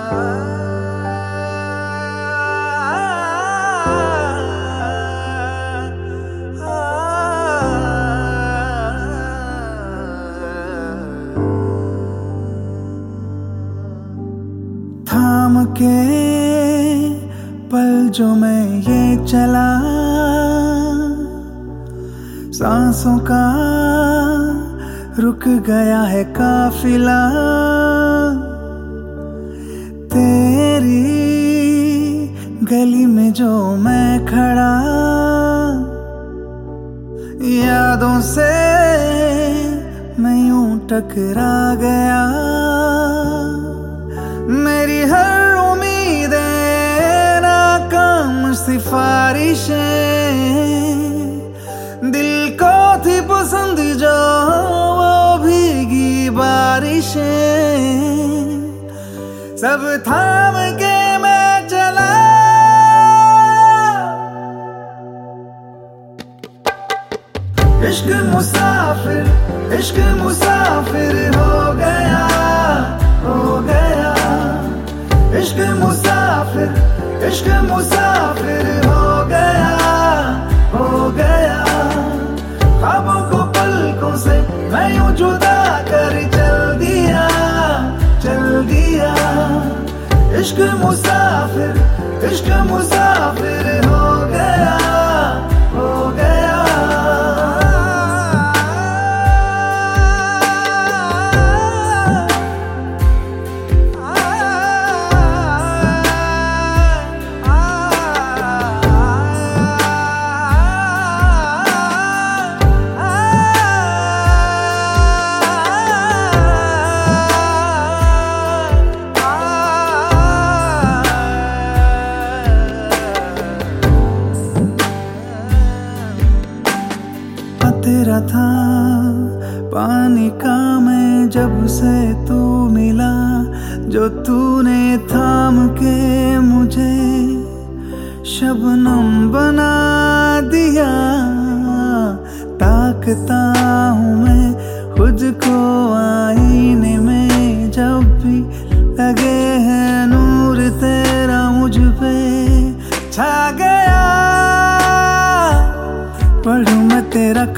थाम के पल जो मैं ये चला, सांसों का रुक गया है काफिला। तेरी गली में जो मैं खड़ा, यादों से मैं यूं टकरा गया। मेरी हर उम्मीदें नाकाम सिफारिशें, दिल को थी पसंद जो वो भीगी बारिशें, सब थाम के मैं चला। इश्क मुसाफिर हो गया, हो गया। इश्क मुसाफिर हो गया, हो गया। ख्वाबों को पलकों से मैं यूं जुदा कर चल दिया, चल दिया। इश्क मुसाफिर हो गया, हो गया। तेरा था पानी का मैं जब से तू मिला, जो तूने थाम के मुझे शबनम बना दिया। ताकता हूँ मैं खुद को आईने में, जब भी लगे है नूर तेरा मुझ पे छा गया। पढ़ूं मैं तेरा